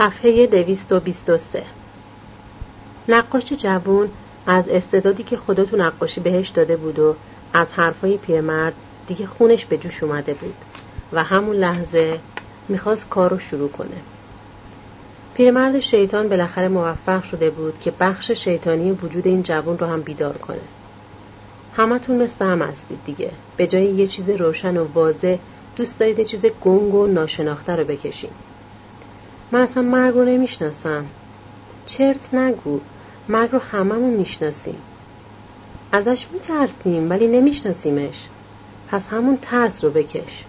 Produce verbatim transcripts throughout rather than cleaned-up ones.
صفحه دویست و بیست و سه. نقاش جوان از استعدادی که خدا تو نقاشی بهش داده بود و از حرفای پیرمرد دیگه خونش به جوش اومده بود و همون لحظه میخواست کار رو شروع کنه. پیرمرد شیطان بالاخره موفق شده بود که بخش شیطانی وجود این جوان رو هم بیدار کنه. همتون مثل هم هستید دیگه. به جای یه چیز روشن و واضح دوست دارید یه چیز گنگ و ناشناخته رو بکشین. من اصلا مرگ رو نمیشناسم. چرت نگو، مرگ رو هممون میشناسیم. ازش میترسیم ولی نمیشناسیمش. پس همون ترس رو بکش.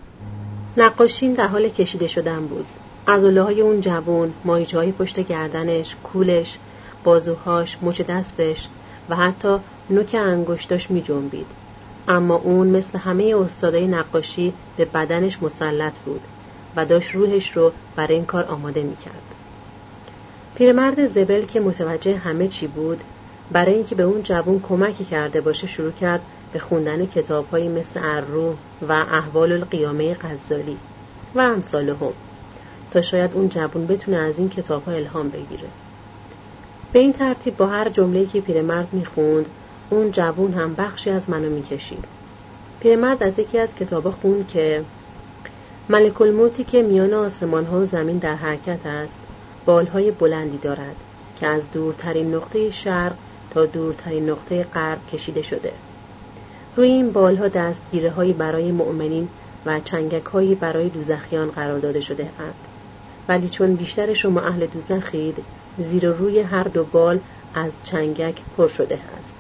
نقاشی در حال کشیده شدن بود. عضله‌های اون جوان، ماهیچه‌های پشت گردنش، کولش، بازوهاش، مچ دستش و حتی نوک انگشتاش می جنبید. اما اون مثل همه استادای نقاشی به بدنش مسلط بود و داشت روحش رو برای این کار آماده می کرد. پیرمرد زبل که متوجه همه چی بود، برای اینکه به اون جوان کمکی کرده باشه شروع کرد به خوندن کتاب‌هایی مثل الروح و احوال القیامه غزالی و امثال هم تا شاید اون جوان بتونه از این کتاب‌ها الهام بگیره. به این ترتیب با هر جمله‌ای که پیرمرد می‌خوند، اون جوان هم بخشی از منو می‌کشید. پیرمرد از یکی از کتاب‌ها خوند که ملک الموتی که میان آسمان‌ها و زمین در حرکت است، بالهای بلندی دارد که از دورترین نقطه شرق تا دورترین نقطه غرب کشیده شده. روی این بالها دستگیره‌هایی برای مؤمنین و چنگک‌هایی برای دوزخیان قرار داده شده اند. ولی چون بیشتر شما اهل دوزخید، زیر و روی هر دو بال از چنگک پر شده است.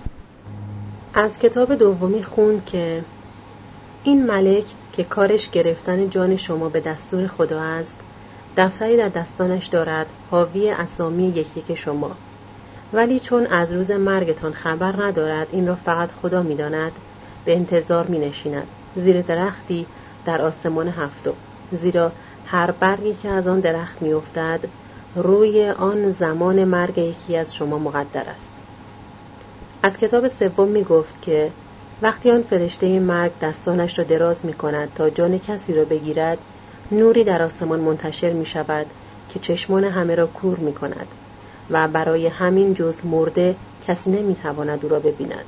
از کتاب دومی خوند که این ملک که کارش گرفتن جان شما به دستور خدا است، دفتری در دستانش دارد حاوی اسامی یکی یک شما. ولی چون از روز مرگتان خبر ندارد، این را فقط خدا می‌داند، به انتظار می‌نشیند زیر درختی در آسمان هفتم، زیرا هر برگی که از آن درخت می‌افتد روی آن زمان مرگ یکی از شما مقدر است. از کتاب سوم می‌گفت که وقتی آن فرشته مرگ دستانش را دراز می‌کند تا جان کسی را بگیرد، نوری در آسمان منتشر می‌شود که چشمان همه را کور می‌کند و برای همین جز مرده کسی نمی‌تواند او را ببیند.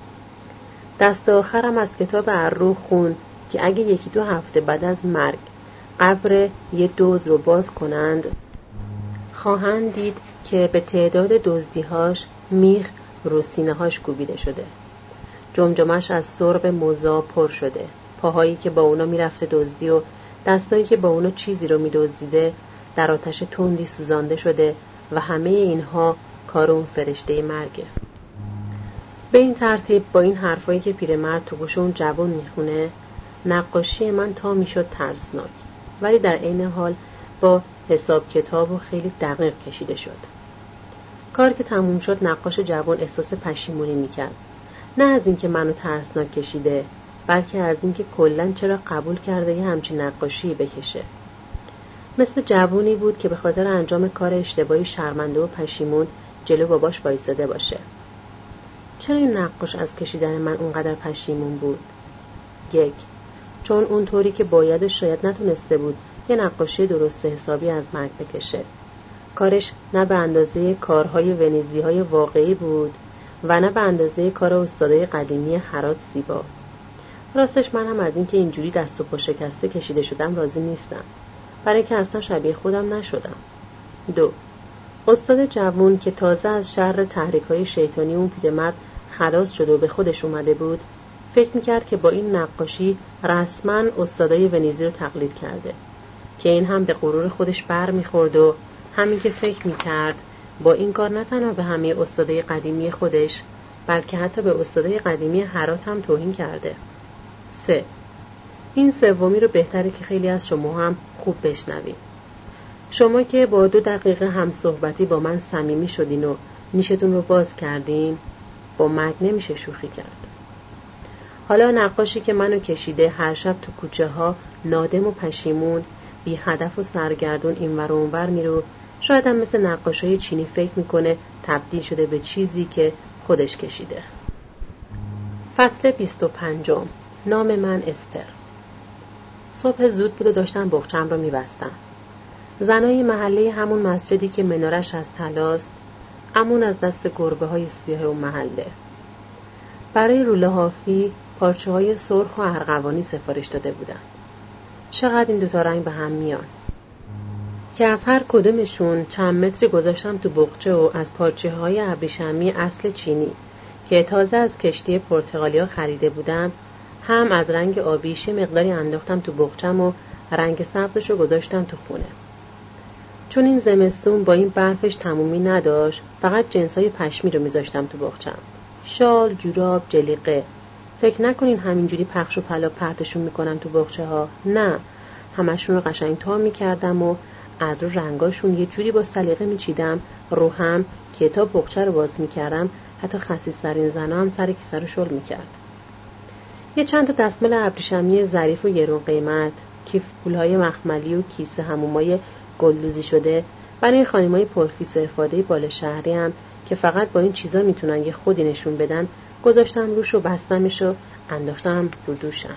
دست آخرم از کتاب الروح خوند که اگه یکی دو هفته بعد از مرگ قبر یه دزد رو باز کنند، خواهند دید که به تعداد دزدی‌هاش میخ رو سینه‌هاش کوبیده شده. جمجمش از سرب موزا پر شده. پاهایی که با اونا میرفته دزدی و دستایی که با اونا چیزی رو میدزدیده در آتش تندی سوزانده شده و همه اینها کار اون فرشته مرگه. به این ترتیب با این حرفایی که پیرمرد تو گوش اون جوان میخونه، نقاشی من تا میشد ترسناک، ولی در عین حال با حساب کتاب و خیلی دقیق کشیده شد. کار که تموم شد، نقاش جوان احساس پشیمونی میکرد. نه از اینکه منو ترسناک کشیده، بلکه از اینکه کلاً چرا قبول کرده یه همچین نقاشی بکشه. مثل جوونی بود که به خاطر انجام کار اشتباهی شرمنده و پشیمون جلو باباش وایساده باشه. چرا این نقاش از کشیدن من اونقدر پشیمون بود؟ یک، چون اونطوری که باید شاید نتونسته بود یه نقاشی درست حسابی از مرگ بکشه. کارش نه به اندازه کارهای ونیزی‌های واقعی بود و نه به اندازه کار استادای قدیمی هرات زیبا. راستش من هم از این که اینجوری دست و پا شکسته کشیده شدم راضی نیستم، برای اینکه اصلا شبیه خودم نشدم. دو، استاد جوون که تازه از شر تحریک‌های شیطانی اون پیرمرد خلاص شده و به خودش اومده بود، فکر میکرد که با این نقاشی رسما استادای ونیزی رو تقلید کرده، که این هم به غرور خودش بر میخورد و همین که فکر میکرد با این کار نه تنها به همه استادای قدیمی خودش، بلکه حتی به استادای قدیمی هرات هم توهین کرده. سه، این سومی رو بهتره که خیلی از شما هم خوب بشنوید. شما که با دو دقیقه هم صحبتی با من صمیمی شدین و نیشتون رو باز کردین، با مرگ نمیشه شوخی کرد. حالا نقاشی که منو کشیده هر شب تو کوچه ها نادم و پشیمون، بی هدف و سرگردون اینور و اونور میره، شاید هم مثل نقاشای چینی فکر میکنه تبدیل شده به چیزی که خودش کشیده. فصل بیست و پنجم. نام من استر. صبح زود بود و داشتم بغچم رو میبستم. زنای محله همون مسجدی که منارش از طلاست، امون از دست گربه های سیاه اون محله. برای روله هافی پارچه های سرخ و ارغوانی سفارش داده بودن. چقدر این دوتا رنگ به هم میان که از هر کدومشون چند متری گذاشتم تو بغچه و از پارچه های ابریشمی اصل چینی که تازه از کشتی پرتغالیا خریده بودم، هم از رنگ آبیش مقداری انداختم تو بغچم و رنگ سبزشو گذاشتم تو خونه. چون این زمستون با این برفش تمومی نداشت، فقط جنسای پشمی رو میذاشتم تو بغچم. شال، جوراب، جلیقه. فکر نکنین همینجوری پخش و پلا پرتشون میکنم تو بغچه ها. نه، همشون رو قشنگ تا میکردم و از رو رنگاشون یه جوری با سلیقه میچیدم رو هم که تا بغچه رو باز میکردم حتی خسیس‌ترین زنا هم سر کیسه رو شل میکرد. یه چند تا دستمال ابریشمی ظریف و گرون قیمت، کیف پولهای مخملی و کیسه حمومای گلدوزی شده برای خانمای پرفیس و افاده بالا شهری هم که فقط با این چیزا میتونن یه خودی نشون بدن، گذاشتم روش و بستمش و انداختم رو دوشم.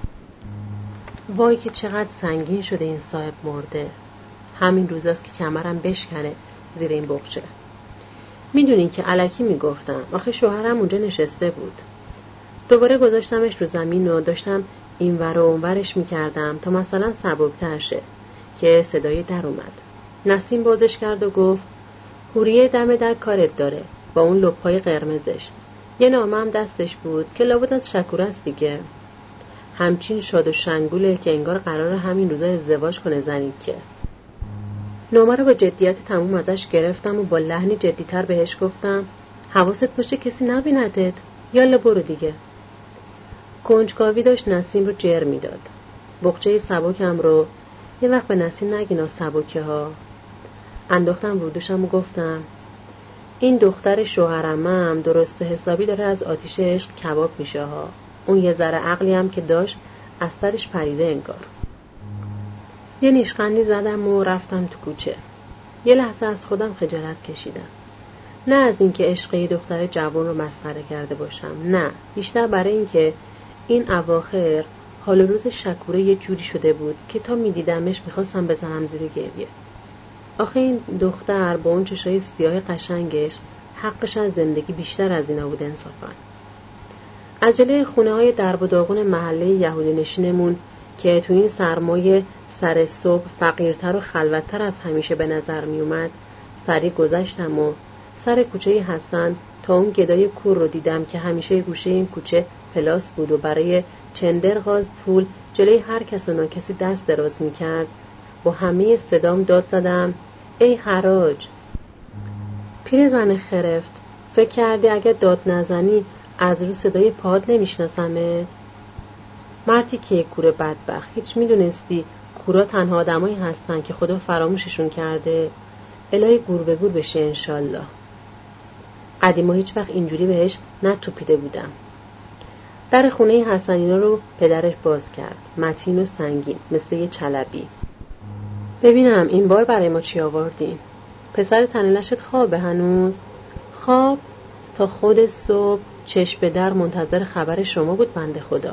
وای که چقدر سنگین شده این صاحب مرده. همین روزاست که کمرم بشکنه زیر این بغچه. میدونین که الکی میگفتم، آخه شوهرم اونجا نشسته بود. دوباره گذاشتمش رو زمین و داشتم این ور و اون ورش میکردم تا مثلا سبکتر شه که صدای در اومد. نسیم بازش کرد و گفت حوریه دم در کارت داره با اون لپای قرمزش. یه نامه هم دستش بود که لابد از شکوره است دیگه. همچین شاد و شنگوله که انگار قراره همین روزا ازدواج کنه زنی که. نامه رو با جدیت تموم ازش گرفتم و با لحنی جدیتر بهش گفتم حواست باشه کسی نبیندت، یالا برو دیگه. کنجکاوی داشت نسیم رو جر میداد. بغچه سبکم رو یه وقت به نسیم نگینا سبکه ها. انداختم رو دوشم و گفتم این دختر شوهرمم درست حسابی داره از آتیش عشق کباب میشه ها. اون یه ذره عقلی هم که داشت از سرش پریده انگار. یه نیشخندی زدم و رفتم تو کوچه. یه لحظه از خودم خجالت کشیدم. نه از اینکه عشق یه دختر جوان رو مسخره کرده باشم، نه، بیشتر برای اینکه این اواخر حال روز شکوره یه جوری شده بود که تا میدیدمش میخواستم بزنم زیر گریه. آخه این دختر با اون چشای سیاه قشنگش حقش از زندگی بیشتر از اینا بود انصافا. از جلوی خونه های درب و داغون محله یهودی نشینمون که تو این سرمایه سر صبح فقیرتر و خلوتتر از همیشه به نظر می اومد سری گذشتم و سر کوچه حسن تا اون گدای کور رو دیدم که همیشه گوشه این کوچه پلاس بود و برای چندرغاز پول جلوی هر کس و ناکسی دست دراز می کرد. با همه صدام داد زدم ای حراج. پیر زن خرفت، فکر کردی اگه داد نزنی از رو صدای پاد نمیشناسمت؟ مردی که کور بدبخت، هیچ میدونستی کورا تنها آدمایی هستن که خدا فراموششون کرده؟ الهی گور به گور بشه انشالله. قدیما هیچ وقت اینجوری بهش نتوپیده بودم. در خونه حسنینا رو پدرش باز کرد، متین و سنگین مثل یه چلبی. ببینم این بار برای ما چی آوردین؟ پسر تنلشت خوابه هنوز؟ خواب؟ تا خود صبح چشم به در منتظر خبر شما بود بنده خدا.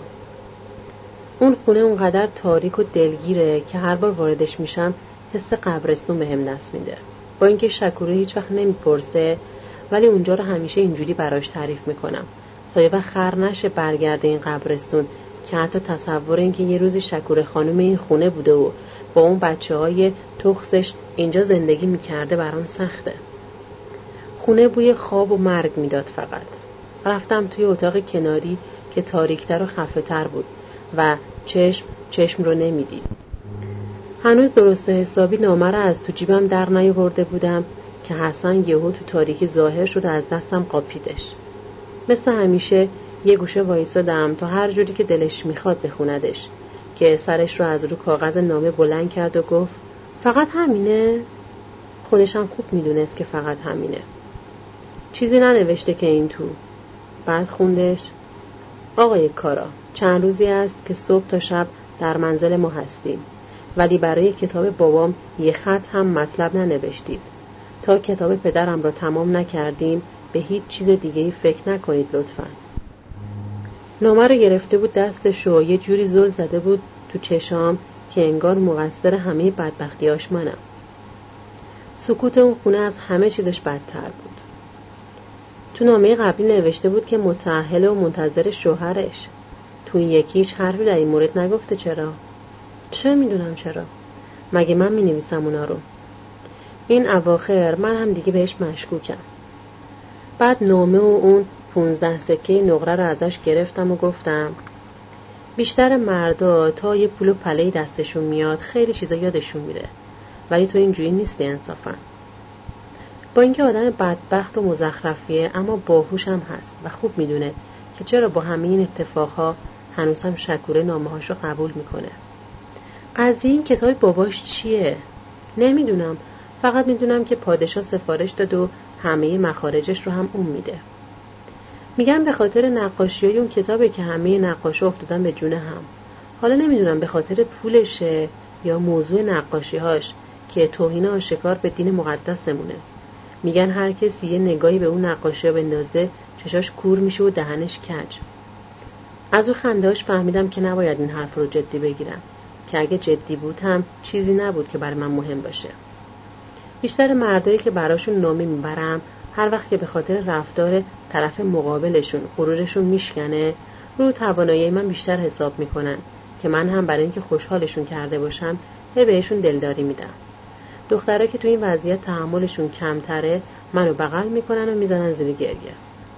اون خونه اونقدر تاریک و دلگیره که هر بار واردش میشم حس قبرستون بهم دست میده. با اینکه شکوره هیچ وقت نمیپرسه ولی اونجا رو همیشه اینجوری براش تعریف میکنم تا یه وقت خر نشه برگرده این قبرستون که حتی تصور این که یه روزی شکوره خانم این خونه بوده و با اون بچه های تخصش اینجا زندگی میکرده برام سخته. خونه بوی خواب و مرگ میداد فقط. رفتم توی اتاق کناری که تاریکتر و خفه‌تر بود و چشم چشم رو نمیدید. هنوز درست حسابی نامه رو از تو جیبم در نیاورده بودم که حسن یهو تو تاریکی ظاهر شد و از دستم قاپیدش. مثل همیشه یه گوشه وایسادم تا هر جوری که دلش میخواد بخوندش که سرش رو از رو کاغذ نامه بلند کرد و گفت فقط همینه؟ خودشم خوب میدونست که فقط همینه. چیزی ننوشته که این تو. بعد خوندش آقای کارا، چند روزی است که صبح تا شب در منزل ما هستیم ولی برای کتاب بابام یه خط هم مطلب ننوشتید. تا کتاب پدرم را تمام نکردیم به هیچ چیز دیگه‌ای فکر نکنید لطفاً. نامه رو گرفته بود دستش و یه جوری زل زده بود تو چشام که انگار مقصر همه بدبختیاش منم. سکوت اون خونه از همه چیزش بدتر بود. تو نامه قبلی نوشته بود که متأهل و منتظر شوهرش. تو این یکیش حرفی در این مورد نگفته. چرا؟ چه میدونم چرا؟ مگه من می نویسم اونا رو؟ این اواخر من هم دیگه بهش مشکوکم. بعد نامه و اون پونزده سکه نقره رو ازش گرفتم و گفتم بیشتر مردا تا یه پول و پله‌ای دستشون میاد خیلی چیزا یادشون میره، ولی تو اینجوری نیستی انصافا. با اینکه آدم بدبخت و مزخرفیه اما باهوش هم هست و خوب میدونه که چرا با همه این اتفاقها هنوز هم شکوره نامه‌هاش رو قبول میکنه. قضیه این کتاب باباش چیه؟ نمیدونم، فقط میدونم که پادشاه سفارش داد و همه مخارجش رو هم اون میده. میگن به خاطر نقاشیای اون کتابه که همه نقاشا افتادن به جون هم. حالا نمیدونم به خاطر پولشه یا موضوع نقاشیهاش که توهین آشکار به دین مقدسمونه. میگن هر کسی یه نگاهی به اون نقاشی‌ها بندازه چشاش کور میشه و دهنش کج. از اون خنده‌اش فهمیدم که نباید این حرف رو جدی بگیرم، که اگه جدی بود هم چیزی نبود که برای من مهم باشه. بیشتر مردایی که براشون نامه میبرم هر وقت که به خاطر رفتار طرف مقابلشون غرورشون میشکنه، رو توانایی من بیشتر حساب میکنن که من هم برای اینکه خوشحالشون کرده باشم هی بهشون دلداری میدم. دخترها که تو این وضعیت تحملشون کمتره منو بغل میکنن و میزنن زیر گریه.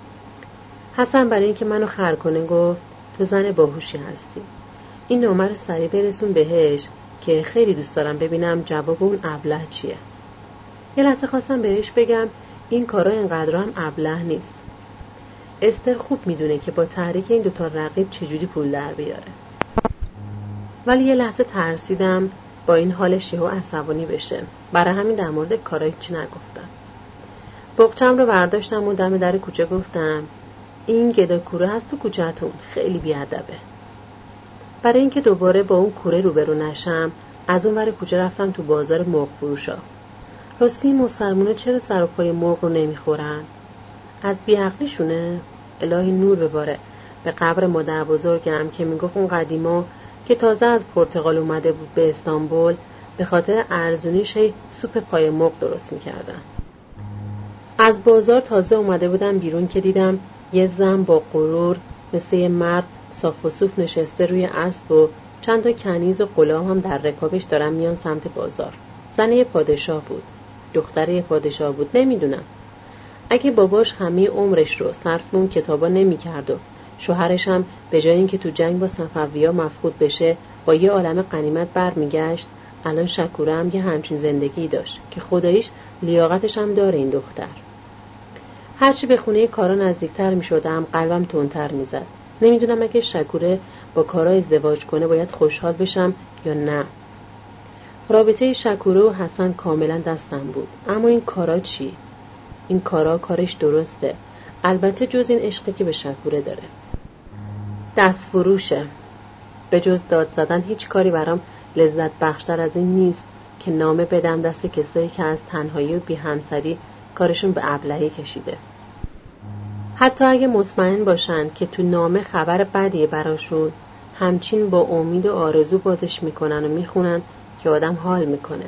حسن برای اینکه منو خر کنه گفت تو زن باهوشی هستی. این نامه رو سریع برسون بهش که خیلی دوست دارم ببینم جواب اون ابله چیه. یه لحظه خواستم بهش بگم این کارا اینقدر هم ابله نیست. استر خوب میدونه که با تحریک این دوتا رقیب چجوری پول در بیاره. ولی یه لحظه ترسیدم با این حالش یهو عصبانی بشه. برای همین در مورد کارا چی نگفتم. بغچم رو برداشتم و دم در کوچه گفتم این گدا کوره هست تو کوچه‌تون، خیلی بیادبه. برای اینکه دوباره با اون کوره روبرو نشم از اون ور کوچه رفتم تو بازار مرغ فروشا. راستی مسلمونا چرا سر و پای مرغ رو نمیخورن؟ از بیعقلیشونه؟ الهی نور بباره به قبر مادر بزرگم که میگفت اون قدیما که تازه از پرتغال اومده بود به استانبول به خاطر ارزونیش سوپ پای مرغ درست میکردن. از بازار تازه اومده بودم بیرون که دیدم یه زن با غرور مثل یه مرد صاف و صوف نشسته روی اسب و چند تا کنیز و غلام هم در رکابش دارن میان سمت بازار. زن یه پادشاه بود، دختر یه پادشاه بود، نمیدونم. اگه باباش همه عمرش رو صرف اون کتابا نمی‌کرد و شوهرش هم به جای اینکه تو جنگ با صفوی‌ها مفقود بشه با یه عالمه غنیمت برمیگشت، الان شکوره هم یه همچین زندگی داشت که خداییش لیاقتش هم داره این دختر. هرچی به خونه کارا نزدیکتر می‌شدم قلبم تندتر می‌زد. نمیدونم اگه شکوره با کارا ازدواج کنه باید خوشحال بشم یا نه. رابطه شکوره و حسن کاملا دستم بود، اما این کارا چی؟ این کارا کارش درسته، البته جز این عشقی که به شکوره داره. دست فروشه. به جز داد زدن هیچ کاری برام لذت بخشتر از این نیست که نامه بدم دست کسایی که از تنهایی و بی همسری کارشون به ابلهی کشیده. حتی اگه مطمئن باشن که تو نامه خبر بدیه براشون، همچین با امید و آرزو بازش میکنن و میخونن که آدم حال میکنه.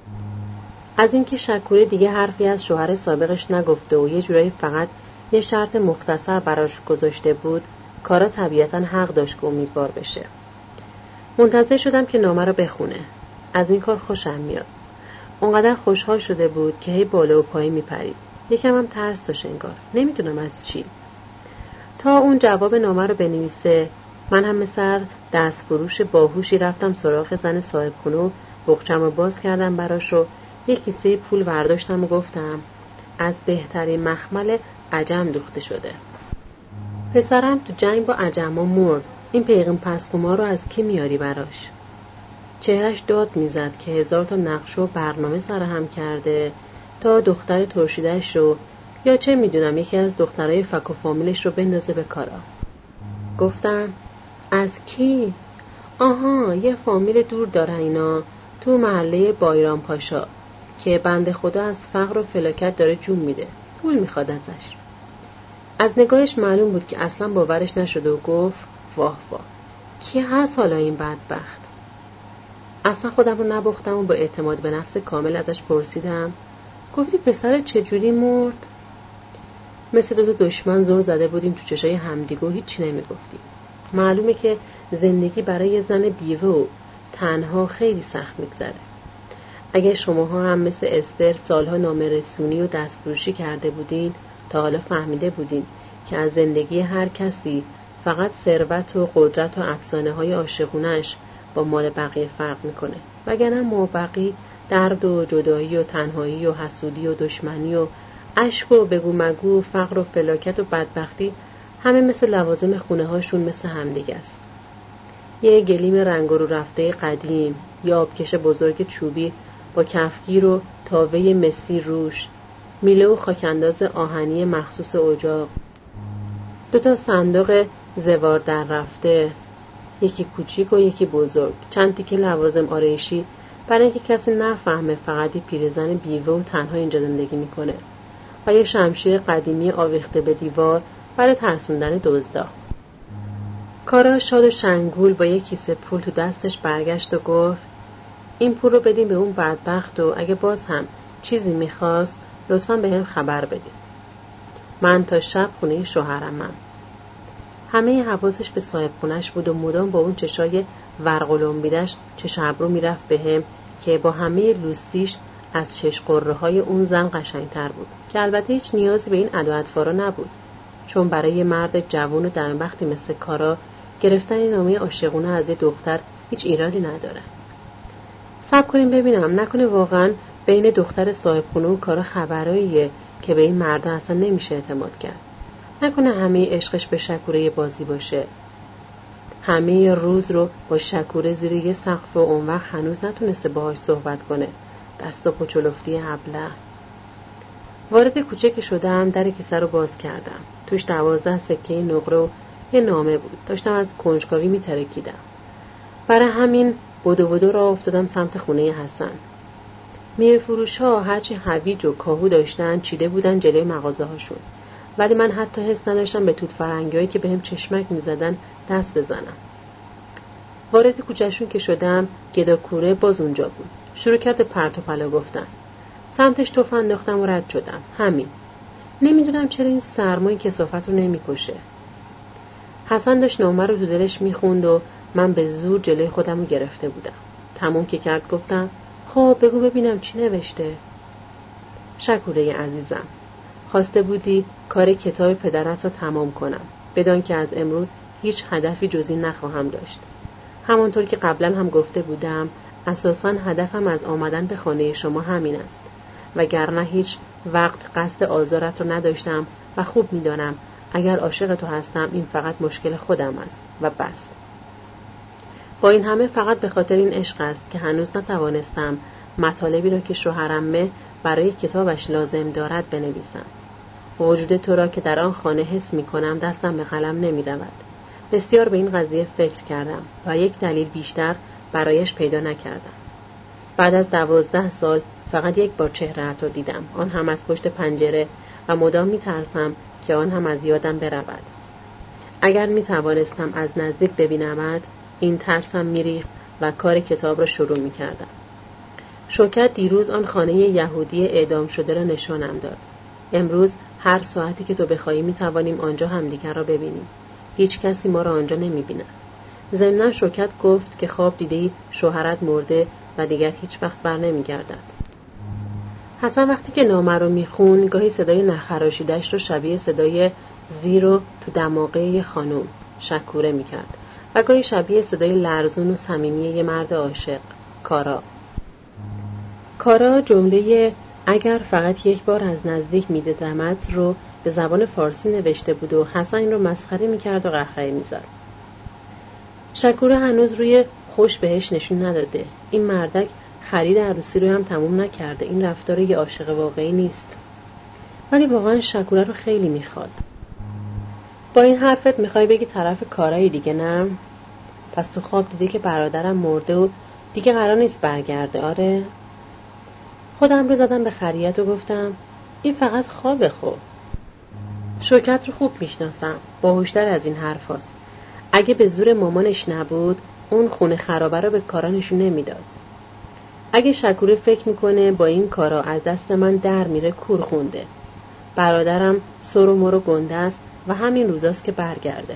از اینکه شکوره دیگه حرفی از شوهر سابقش نگفته و یه جورایی فقط یه شرط مختصر براش گذاشته بود، کارا طبیعتاً حق داشت که امیدوار بشه. منتظر شدم که نامه رو بخونه. از این کار خوشم میاد. اونقدر خوشحال شده بود که هی بالا و پایین میپرید. یکم هم ترس داشت انگار. نمیدونم از چی. تا اون جواب نامه رو بنویسه، من هم مثل دست فروش باهوشی رفتم سراغ زن صاحب خونه و بغچم رو باز کردم براش و یک کیسه پول برداشتم و گفتم از بهترین مخمل عجم دوخته شده. پسرم تو جنگ با عجما مرد. این پیغام پسکوما رو از کی میاری براش؟ چهرش داد میزد که هزار تا نقشه و برنامه سرهم کرده تا دختر ترشیدش رو یا چه میدونم یکی از دخترای فک و فامیلش رو بندازه به کارا. گفتم از کی؟ آها یه فامیل دور داره اینا تو محله بایرام پاشا که بنده خدا از فقر و فلاکت داره جون میده، پول میخواد ازش. از نگاهش معلوم بود که اصلا باورش نشده و گفت واه واه کی هست حالا این بدبخت؟ اصلا خودم رو نبختم و با اعتماد به نفس کامل ازش پرسیدم گفتی پسر چجوری مرد؟ مثل دو تا دشمن زل زده بودیم تو چشای همدیگه و هیچی نمیگفتیم. معلومه که زندگی برای زن بیوه و تنها خیلی سخت میگذره. اگه شماها هم مثل استر سالها نامه‌رسونی و دستفروشی کرده بودین، تا حالا فهمیده بودین که از زندگی هر کسی فقط ثروت و قدرت و افسانه‌های عاشقونه‌اش با مال بقیه فرق میکنه. وگرنه مابقی درد و جدایی و تنهایی و حسودی و دشمنی و اشک و بگو مگو و فقر و فلاکت و بدبختی همه مثل لوازم خونه هاشون مثل همدیگه است. یه گلیم رنگ رو رفته قدیم، یا آبکش بزرگ چوبی با کفگیر و تاوه مسی روش، میله و خاکنداز آهنی مخصوص اجاق، دو تا صندوق زوار در رفته، یکی کوچیک و یکی بزرگ، چند تیکه لوازم آرایشی برای اینکه کسی نفهمه فقط یه پیرزن بیوه و تنها اینجا زندگی میکنه، و یه شمشیر قدیمی آویخته به دیوار برای ترسوندن دزدا. کارا شاد و شنگول با یک کیسه پول تو دستش برگشت و گفت این پول رو بدین به اون بدبخت و اگه باز هم چیزی میخواست لطفاً به هم خبر بدین. من تا شب خونه شوهرمم. همه حواسش به صاحب خونش بود و مدام با اون چشای ورقلومبیدش چش ابرو میرفت به هم که با همه لوستیش از چش قره های اون زن قشنگتر بود، که البته هیچ نیازی به این ادواتفارا نبود، چون برای مرد جوان و دمبختی مثل کارا گرفتن نامه عاشقونه از یه دختر هیچ ایرادی نداره. صبر کنیم ببینم نکنه واقعا بین دختر صاحب خونه و کارا خبراییه که به این مردا اصلا نمیشه اعتماد کرد. نکنه همه عشقش به شکوره بازی باشه، همه روز رو با شکوره زیر یه سقف و اون وقت هنوز نتونسته باهاش صحبت کنه. دست و پچلفتی ابله. وارد کوچه که شدم در کیسه رو باز کردم. توش دوازده سکه نقره و یه نامه بود. داشتم از کنجکاوی میترکیدم. برای همین بدو بدو راه افتادم سمت خونه حسن. میوه فروش ها هرچی هویج و کاهو داشتن چیده بودن جلوی مغازه هاشون، ولی من حتی حس نداشتم به توت فرنگیایی که بهم چشمک میزدن دست بزنم. وارد کوچهشون که شدم گداکوره باز اونجا بود. شروع کرد پرت و پلا گفتن. سمتش توف انداختم و رد شدم. همین. نمیدونم چرا این سرمای کثافت رو نمیکشه. حسن داشت نامه رو تو دلش میخوند و من به زور جلوی خودم رو گرفته بودم. تموم که کرد گفتم خب بگو ببینم چی نوشته. شکوره عزیزم، خواسته بودی کار کتاب پدرت رو تمام کنم، بدان که از امروز هیچ هدفی جز این نخواهم داشت. همانطور که قبلا هم گفته بودم اساساً هدفم از آمدن به خانه شما همین است، وگرنه هیچ وقت قصد آزارت رو نداشتم و خوب میدانم اگر عاشق تو هستم این فقط مشکل خودم است و بس. با این همه فقط به خاطر این عشق است که هنوز نتوانستم مطالبی را که شوهرمه برای کتابش لازم دارد بنویسم. وجود تو را که در آن خانه حس می کنم دستم به قلم نمی رود. بسیار به این قضیه فکر کردم و یک دلیل بیشتر برایش پیدا نکردم. بعد از دوازده سال فقط یک بار چهره‌ات را دیدم، آن هم از پشت پنجره، و مدام می ترسم که آن هم از یادم برود. اگر می توانستم از نزدیک ببینمت این ترسم می ریخت و کار کتاب را شروع می کردم. شوکت دیروز آن خانه یهودی اعدام شده را نشانم داد. امروز هر ساعتی که تو بخواهی می توانیم آنجا همدیگر را ببینیم. هیچ کسی ما را آنجا نمی بیند. ضمناً شوکت گفت که خواب دیدی شوهرت مرده و دیگر هیچ وقت بر نمی گردد. حسن وقتی که نامه رو می خون گاهی صدای نخراشیدش رو شبیه صدای زیرو تو دماغه یه خانوم شکوره می کرد و گاهی شبیه صدای لرزون و صمیمی یه مرد عاشق. کارا کارا جمله اگر فقط یک بار از نزدیک می دیدمت رو به زبان فارسی نوشته بود و حسن این رو مسخره می کرد و قهقهه می زد. شکوره هنوز روی خوش بهش نشون نداده. این مردک خرید عروسی رو هم تموم نکرده. این رفتار یه عاشق واقعی نیست. ولی واقعا شکوره رو خیلی میخواد. با این حرفت میخوای بگی طرف کارایی دیگه نه؟ پس تو خواب دیدی که برادرم مرده و دیگه قرار نیست برگرده. آره؟ خودم رو زدم به خریت و گفتم این فقط خوابه. خوب شوکت رو خوب میشناسم. باهوشتر از این حرف هست. اگه به زور مامانش نبود اون خونه خرابه رو به کارا نشون نمیداد. اگه شکوره فکر میکنه با این کارا از دست من در میره کور خونده. برادرم سر و مر و گنده است و همین روزاست که برگرده.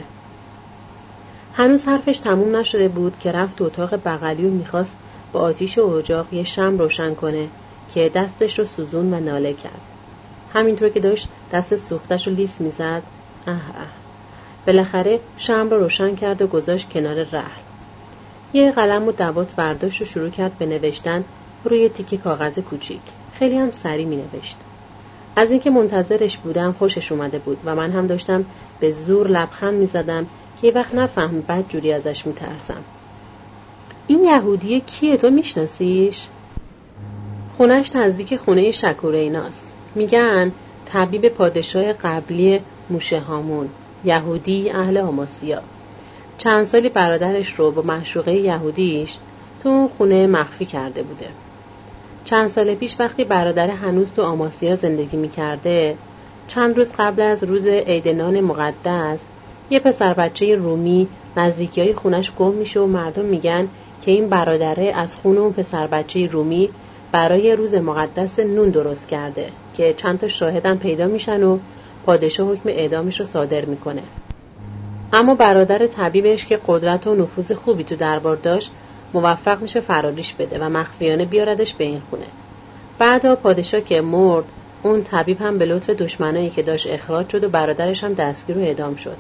هنوز حرفش تموم نشده بود که رفت تو اتاق بغلی و میخواست با آتیش اجاق یه شمع روشن کنه که دستش رو سوزون و ناله کرد. همینطور که داشت دست سوختش رو لیس میزد، اه اه بالاخره شمع رو روشن کرد و گذاشت کنار رحل. یه قلم و دوات برداشت و شروع کرد به نوشتن روی تیکه کاغذ کوچیک. خیلی هم سریع می نوشت. از اینکه منتظرش بودم خوشش اومده بود و من هم داشتم به زور لبخند می زدم که یه وقت نفهم بد جوری ازش می ترسم. این یهودی کیه، تو میشناسیش؟ خونش نزدیک خونه شکوره ایناست. میگن طبیب پادشاه قبلی موشه هامون، یهودی اهل آماسیا. چند سالی برادرش رو با معشوقه یهودیش تو اون خونه مخفی کرده بوده. چند سال پیش وقتی برادر هنوز تو آماسیا زندگی میکرده، چند روز قبل از روز عید نان مقدس، یه پسر بچه رومی نزدیکیای خونش گم میشه و مردم میگن که این برادره از خون اون پسر بچه رومی برای روز مقدس نون درست کرده که چند تا شاهدم پیدا میشن و پادشاه حکم اعدامش رو صادر میکنه. اما برادر طبیبش که قدرت و نفوذ خوبی تو دربار داشت موفق میشه فراریش بده و مخفیانه بیاردش به این خونه. بعدا پادشاه که مرد، اون طبیب هم به لطف دشمنایی که داشت اخراج شد و برادرش هم دستگیر و اعدام شد.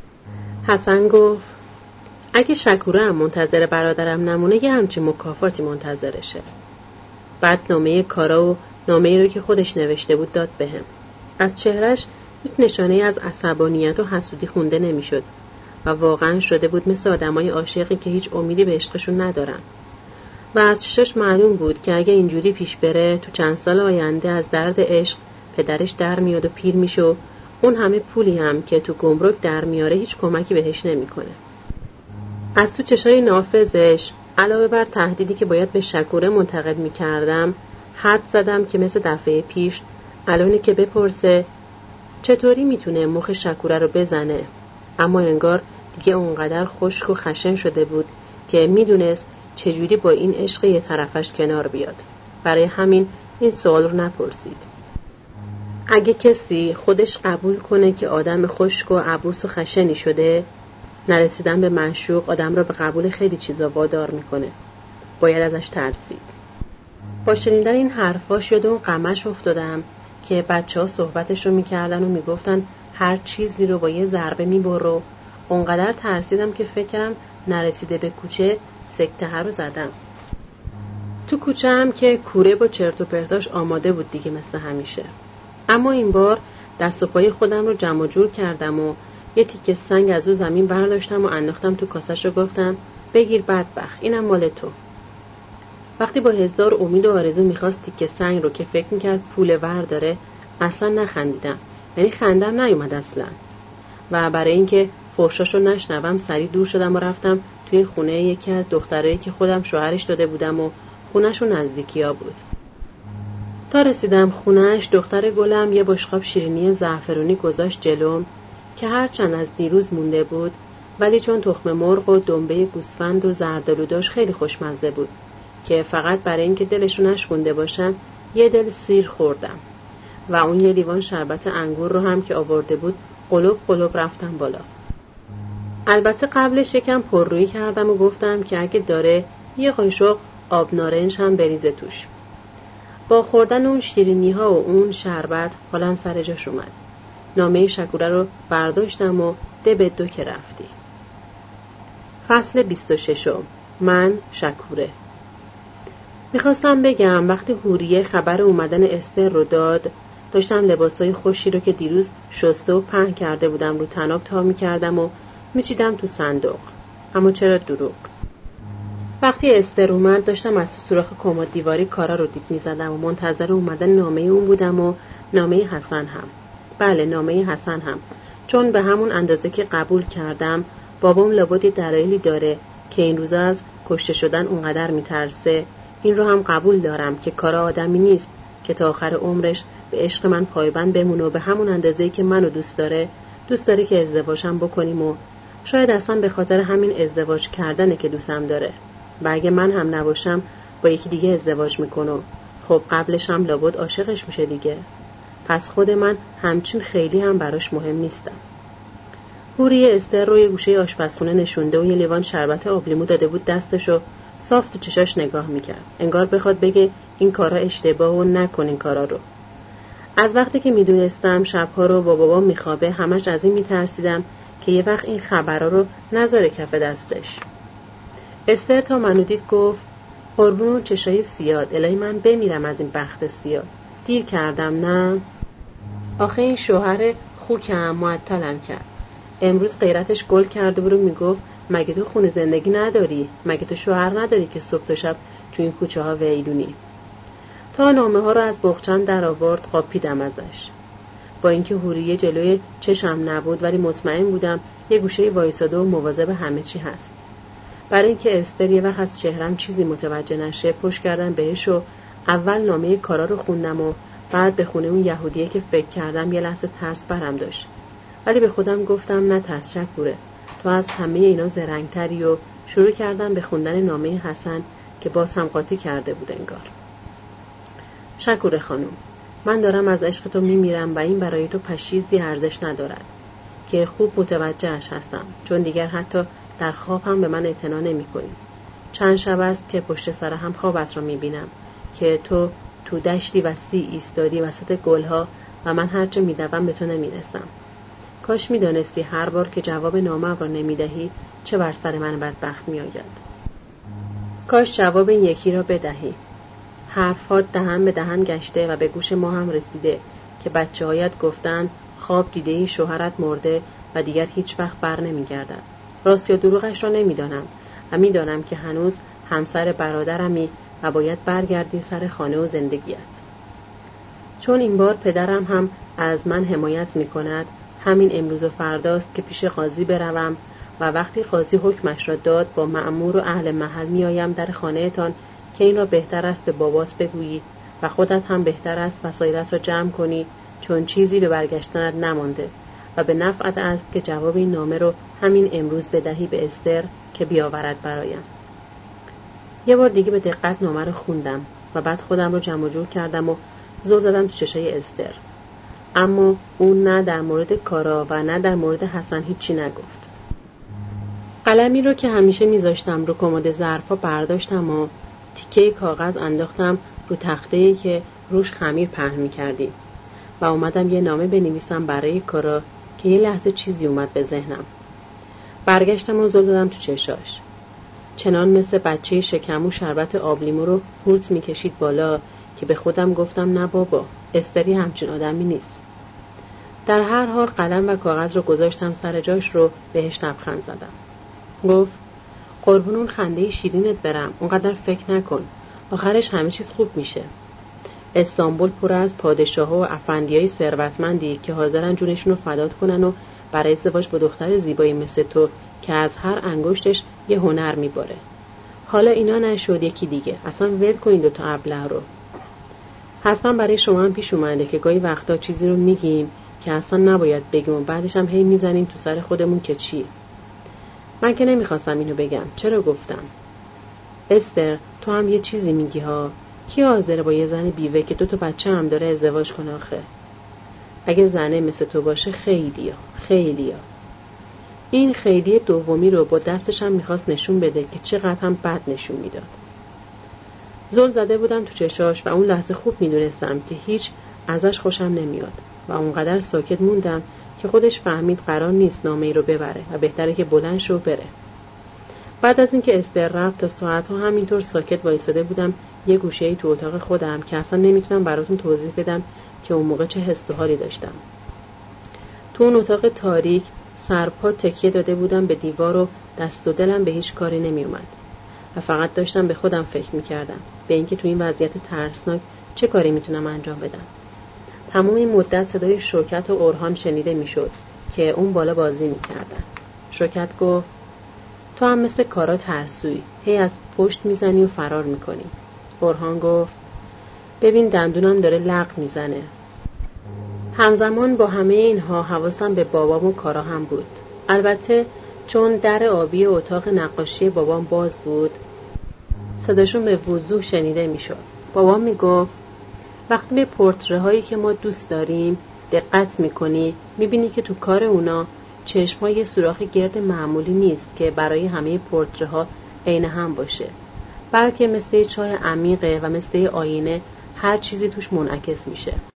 حسن گفت اگه شکوره هم منتظر برادرم نمونه یه همچین مکافاتی منتظرشه. بعد نامه کارا و نامه‌ای رو که خودش نوشته بود داد بهم. از چهرش هیچ نشانه از عصبانیت و حسودی خونده نمیشد و واقعا شده بود مثل آدمای عاشقی که هیچ امیدی به عشقشون ندارن. و از چشاش معلوم بود که اگه اینجوری پیش بره تو چند سال آینده از درد عشق پدرش در میاد و پیر میشه و اون همه پولی هم که تو گمرک در میاره هیچ کمکی بهش نمیکنه. از تو چشای نافذش علاوه بر تهدیدی که باید به شکوره منتقد میکردم، حد زدم که مثل دفعه پیش الانی که بپرسه چطوری میتونه مخ شکوره رو بزنه، اما انگار دیگه اونقدر خشک و خشن شده بود که میدونست چجوری با این عشق یه طرفش کنار بیاد. برای همین این سوال رو نپرسید. اگه کسی خودش قبول کنه که آدم خشک و عبوس و خشنی شده، نرسیدن به معشوق آدم رو به قبول خیلی چیزا وادار میکنه. باید ازش ترسید. با شنیدن این حرفاش یاد اون غمش افتادم که بچه‌ها صحبتش رو میکردن و میگفتن هر چیزی رو با یه ضربه میبره و اونقدر ترسیدم که فکرم نرسیده به کوچه سکته رو زدم. تو کوچه هم که کوره با چرت و پرتاش آماده بود دیگه مثل همیشه. اما این بار دست و پای خودم رو جمع جور کردم و یه تیکه سنگ از او زمین برداشتم و انداختم تو کاسه‌ش و گفتم بگیر بدبخت، اینم مال تو. وقتی با هزار امید و آرزو میخواست تیکه سنگ رو که فکر میکرد پول ور داره، اصلا نخندیدم. یعنی خندم نیومد اصلا. و برای اینکه فحشاش رو نشنوم سریع دور شدم و رفتم توی خونه یکی از دخترایی که خودم شوهرش داده بودم و خونه‌ش رو نزدیکیا بود. تا رسیدم خونه‌اش، دختر گلم یه بشقاب شیرینی زعفرونی گذاشت جلوم که هرچند از دیروز مونده بود، ولی چون تخم مرغ و دنبه گوسفند و زردآلو داشت خیلی خوشمزه بود که فقط برای اینکه دلشون نشکونده باشن یه دل سیر خوردم. و اون یه لیوان شربت انگور رو هم که آورده بود قلوب قلوب رفتم بالا. البته قبلش یکم پررویی کردم و گفتم که اگه داره یه قاشق آب نارنج هم بریزه توش. با خوردن اون شیرینی ها و اون شربت حالم سر جاش اومد. نامه شکوره رو برداشتم و ده به دو که رفتی. فصل بیست و شش. من شکوره. میخواستم بگم وقتی حوریه خبر اومدن استر رو داد، داشتم لباسای خوشی رو که دیروز شسته و پهن کرده بودم رو تناب تا میکردم و میچیدم تو صندوق. اما چرا دروغ؟ وقتی استر اومد داشتم از تو سوراخ کمد دیواری کارا رو دیپ میزدم و منتظر اومدن نامه اون بودم و نامه حسن هم. بله نامه حسن هم. چون به همون اندازه که قبول کردم بابام لابد دلایلی داره که این روزا از کشته شدن اونقدر میترسه. این رو هم قبول دارم که کار آدمی نیست که تا آخر عمرش به عشق من پایبند بمونه و به همون اندازه‌ای که منو دوست داره دوست داره که ازدواجم بکنیم و شاید اصلا به خاطر همین ازدواج کردنه که دوستم داره. و اگه من هم نباشم با یکی دیگه ازدواج میکنه. خب قبلش هم لابد عاشقش میشه دیگه. پس خود من همچین خیلی هم براش مهم نیستم. حوریه استر رو یه گوشه آشپزخونه نشونده و یه لیوان شربت آبلیمو داده بود دستشو، صاف تو چشاش نگاه میکرد. انگار بخواد بگه این کارا اشتباه و نکن این کارا رو. از وقتی که میدونستم شبها رو با بابام میخوابه همش از این میترسیدم که یه وقت این خبرها رو نذاره کف دستش. استر تا منو دید گفت قربون اون چشای سیاد، الهی من بمیرم از این بخت سیاد. دیر کردم نه؟ آخه این شوهر خوکم معطلم کرد. امروز غیرتش گل کرده بود و میگفت مگه تو خونه زندگی نداری؟ مگه تو شوهر نداری که صبح تا شب تو این کوچه ها ویلونی؟ تا نامه ها رو از بغچم در آورد قاپیدم ازش. با اینکه حوریه جلوی چشم نبود ولی مطمئن بودم یه گوشه وایساده و مواظب همه چی هست. برای اینکه استر یه وقت از چهرم چیزی متوجه نشه پشت کردم بهش و اول نامه کارا رو خوندم و بعد به خونه اون یهودیه که فکر کردم یه لحظه ترس برم داشت. ولی به خودم گفتم نه ترس شکوره، تو از همه اینا زرنگتری و شروع کردم به خوندن نامه حسن که باز هم قاطی کرده بود انگار. شکوره خانم، من دارم از عشق تو میمیرم و این برای تو پشیزی ارزش ندارد که خوب متوجهش هستم، چون دیگر حتی در خواب هم به من اعتنا نمی‌کنی. چند شب است که پشت سر هم خوابت را می‌بینم که تو تو دشتی وسیع ایستادی وسط گلها و من هرچه می‌دوم به تو نمی‌رسم. کاش می‌دانستی هر بار که جواب نامه‌ام را نمی‌دهی چه بر سر من بدبخت می‌آید. کاش جواب این یکی را بدهی. حرفات دهن به دهن گشته و به گوش ما هم رسیده که بچه‌هایت گفتن خواب دیده‌ای شوهرت مرده و دیگر هیچ وقت بر نمی‌گردد. راست یا دروغش را نمی‌دانم و می‌دانم که هنوز همسر برادرمی و باید برگردی سر خانه و زندگیت. چون این بار پدرم هم از من حمایت می‌کند، همین امروز و فرداست که پیش قاضی بروم و وقتی قاضی حکمش را داد با مأمور و اهل محل می‌آیم در خانه‌تان که این را بهتر است به بابات بگویی و خودت هم بهتر است وسایلت را جمع کنی، چون چیزی به برگشتنت نمانده و به نفعت است که جواب این نامه رو همین امروز بدهی به استر که بیاورد برایم. یه بار دیگه به دقت نامه رو خوندم و بعد خودم رو جمع جور کردم و زل زدم تو چشای استر. اما اون نه در مورد کارا و نه در مورد حسن هیچی نگفت. قلمی رو که همیشه میذاشتم رو کمد ظرفا برداشتم و تیکه کاغذ انداختم رو تخته‌ای که روش خمیر پهن می‌کردیم و اومدم یه نامه بنویسم برای کارا که یه لحظه چیزی اومد به ذهنم. برگشتم و زل زدم تو چشاش. چنان مثل بچه شکمو شربت آبلیمو رو هورت می‌کشید بالا که به خودم گفتم نه بابا، استری همچین آدمی نیست. در هر حال قلم و کاغذ رو گذاشتم سر جاش رو بهش لبخند زدم. گفت قربون اون خنده شیرینت برم، اونقدر فکر نکن، آخرش همه چیز خوب میشه. استانبول پر از پادشاها و افندیای ثروتمندی که حاضرن جونشون رو فدات کنن و برای ازدواج با دختر زیبایی مثل تو که از هر انگشتش یه هنر میباره. حالا اینا نشد یکی دیگه، اصلا ول کن این دوتا ابله رو. حتما برای شما هم پیش اومده که گاهی وقتا چیزی رو میگیم که اصلا نباید بگیم و بعدش هم هی میزنیم تو سر خودمون که چی. من که نمیخواستم اینو بگم، چرا گفتم؟ استر تو هم یه چیزی میگی ها، کی حاضره با یه زن بیوه که دو تا بچه هم داره ازدواج کنه آخه؟ اگه زنه مثل تو باشه خیلیا خیلیا. این خیلی دومی رو با دستش هم میخواست نشون بده که چقدر هم بد نشون میداد. زل زده بودم تو چشاش و اون لحظه خوب میدونستم که هیچ ازش خوشم نمیاد و اونقدر ساکت موندم که خودش فهمید قرار نیست نامه‌ای رو ببره و بهتره که بلند شو بره. بعد از اینکه استر رفت تا ساعت‌ها همینطور ساکت وایساده بودم یه گوشه‌ای تو اتاق خودم که اصلا نمیتونم براتون توضیح بدم که اون موقع چه حس و حالی داشتم. تو اون اتاق تاریک سرپا تکیه داده بودم به دیوار و دست و دلم به هیچ کاری نمی اومد و فقط داشتم به خودم فکر می کردم به اینکه تو این وضعیت ترسناک چه کاری میتونم انجام بدم. تمام این مدت صدای شوکت و اورهان شنیده می شد که اون بالا بازی می کردن. شوکت گفت تو هم مثل کارا ترسویی، هی از پشت میزنی و فرار میکنی. اورهان گفت ببین دندونم داره لق میزنه. همزمان با همه اینها حواسم به بابام و کارا هم بود. البته چون در آبی اتاق نقاشی بابام باز بود صداشون به وضوح شنیده میشد. بابا میگفت وقتی به پورتره هایی که ما دوست داریم دقت میکنی میبینی که تو کار اونا چشم‌ها یه سوراخ گرد معمولی نیست که برای همه پورتره ها عین هم باشه، بلکه مثل چای عمیقه و مثل آینه هر چیزی توش منعکس میشه.